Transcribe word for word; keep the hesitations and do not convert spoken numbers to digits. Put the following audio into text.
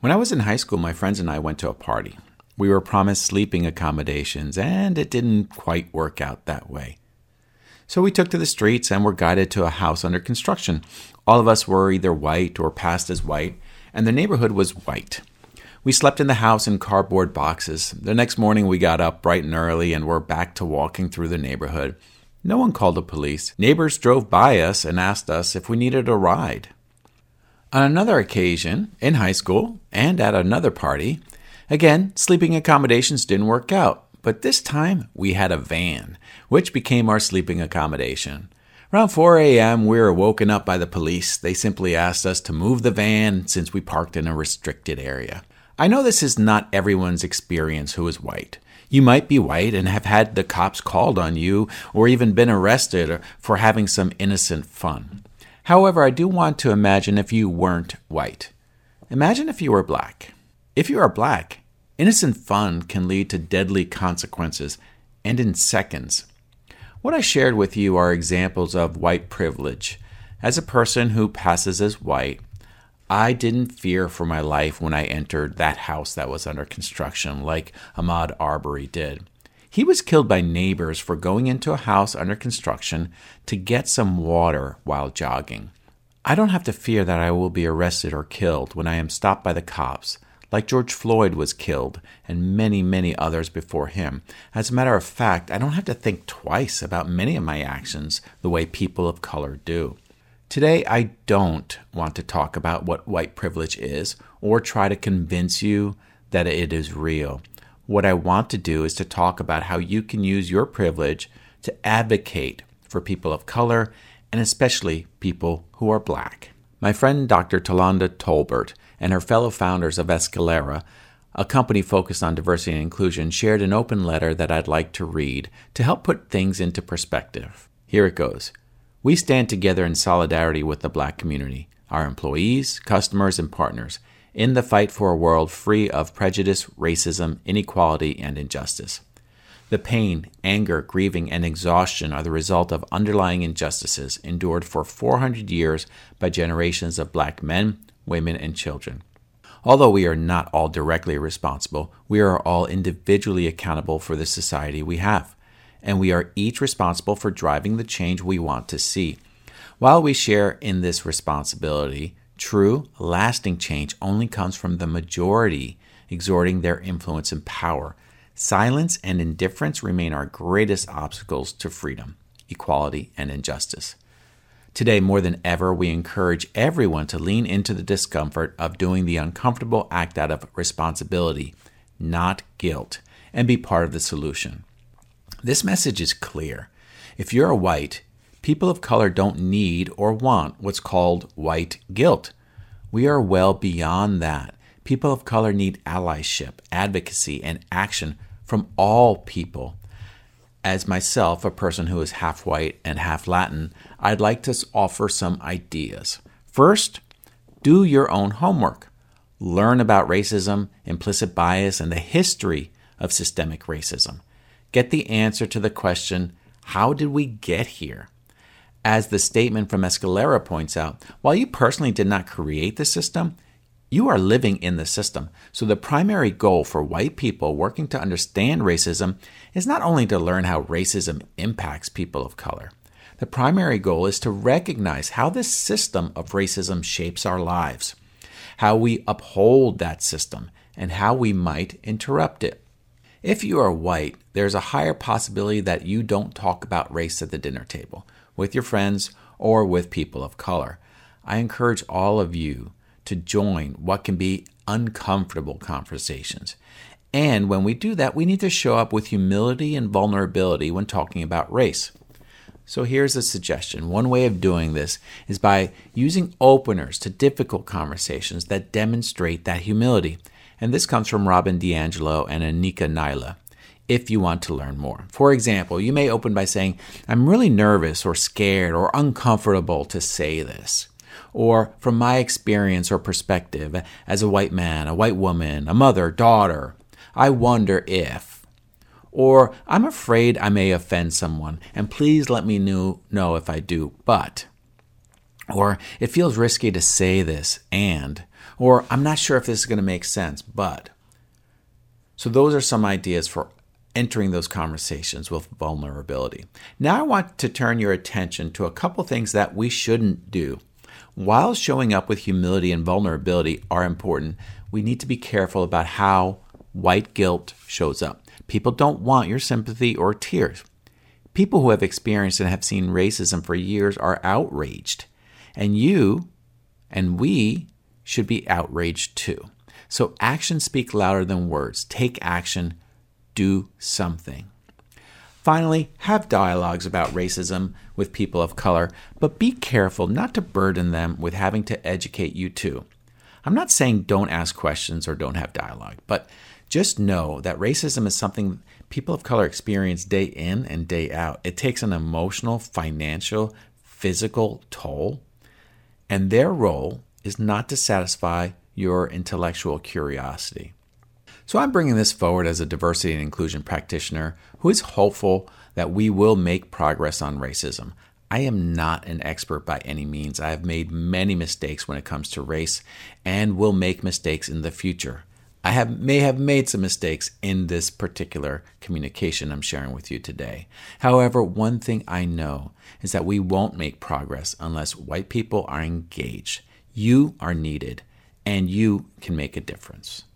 When I was in high school, my friends and I went to a party. We were promised sleeping accommodations, and it didn't quite work out that way. So we took to the streets and were guided to a house under construction. All of us were either white or passed as white, and the neighborhood was white. We slept in the house in cardboard boxes. The next morning we got up bright and early and were back to walking through the neighborhood. No one called the police. Neighbors drove by us and asked us if we needed a ride. On another occasion, in high school and at another party, again, sleeping accommodations didn't work out, but this time we had a van, which became our sleeping accommodation. Around four a.m., we were woken up by the police. They simply asked us to move the van since we parked in a restricted area. I know this is not everyone's experience who is white. You might be white and have had the cops called on you or even been arrested for having some innocent fun. However, I do want to imagine if you weren't white. Imagine if you were black. If you are black, innocent fun can lead to deadly consequences, and in seconds. What I shared with you are examples of white privilege. As a person who passes as white, I didn't fear for my life when I entered that house that was under construction like Ahmaud Arbery did. He was killed by neighbors for going into a house under construction to get some water while jogging. I don't have to fear that I will be arrested or killed when I am stopped by the cops, like George Floyd was killed and many, many others before him. As a matter of fact, I don't have to think twice about many of my actions the way people of color do. Today, I don't want to talk about what white privilege is or try to convince you that it is real. What I want to do is to talk about how you can use your privilege to advocate for people of color and especially people who are black. My friend Doctor Tolanda Tolbert and her fellow founders of Escalera, a company focused on diversity and inclusion, shared an open letter that I'd like to read to help put things into perspective. Here it goes. We stand together in solidarity with the black community, our employees, customers, and partners in the fight for a world free of prejudice, racism, inequality, and injustice. The pain, anger, grieving, and exhaustion are the result of underlying injustices endured for four hundred years by generations of black men, women, and children. Although we are not all directly responsible, we are all individually accountable for the society we have, and we are each responsible for driving the change we want to see. While we share in this responsibility, true, lasting change only comes from the majority exerting their influence and power. Silence and indifference remain our greatest obstacles to freedom, equality, and injustice. Today, more than ever, we encourage everyone to lean into the discomfort of doing the uncomfortable act out of responsibility, not guilt, and be part of the solution. This message is clear. If you're a white, people of color don't need or want what's called white guilt. We are well beyond that. People of color need allyship, advocacy, and action from all people. As myself, a person who is half white and half Latin, I'd like to offer some ideas. First, do your own homework. Learn about racism, implicit bias, and the history of systemic racism. Get the answer to the question, how did we get here? As the statement from Escalera points out, while you personally did not create the system, you are living in the system. So the primary goal for white people working to understand racism is not only to learn how racism impacts people of color. The primary goal is to recognize how this system of racism shapes our lives, how we uphold that system, and how we might interrupt it. If you are white, there's a higher possibility that you don't talk about race at the dinner table, with your friends, or with people of color. I encourage all of you to join what can be uncomfortable conversations. And when we do that, we need to show up with humility and vulnerability when talking about race. So here's a suggestion. One way of doing this is by using openers to difficult conversations that demonstrate that humility. And this comes from Robin DiAngelo and Anika Naila, if you want to learn more. For example, you may open by saying, I'm really nervous or scared or uncomfortable to say this. Or from my experience or perspective as a white man, a white woman, a mother, daughter, I wonder if. Or I'm afraid I may offend someone, and please let me know, know if I do, but. Or it feels risky to say this, and. Or, I'm not sure if this is going to make sense, but. So those are some ideas for entering those conversations with vulnerability. Now I want to turn your attention to a couple things that we shouldn't do. While showing up with humility and vulnerability are important, we need to be careful about how white guilt shows up. People don't want your sympathy or tears. People who have experienced and have seen racism for years are outraged. And you and we should be outraged too. So actions speak louder than words. Take action. Do something. Finally, have dialogues about racism with people of color, but be careful not to burden them with having to educate you too. I'm not saying don't ask questions or don't have dialogue, but just know that racism is something people of color experience day in and day out. It takes an emotional, financial, physical toll, and their role is not to satisfy your intellectual curiosity. So I'm bringing this forward as a diversity and inclusion practitioner who is hopeful that we will make progress on racism. I am not an expert by any means. I have made many mistakes when it comes to race and will make mistakes in the future. I have may have made some mistakes in this particular communication I'm sharing with you today. However, one thing I know is that we won't make progress unless white people are engaged. You are needed, and you can make a difference.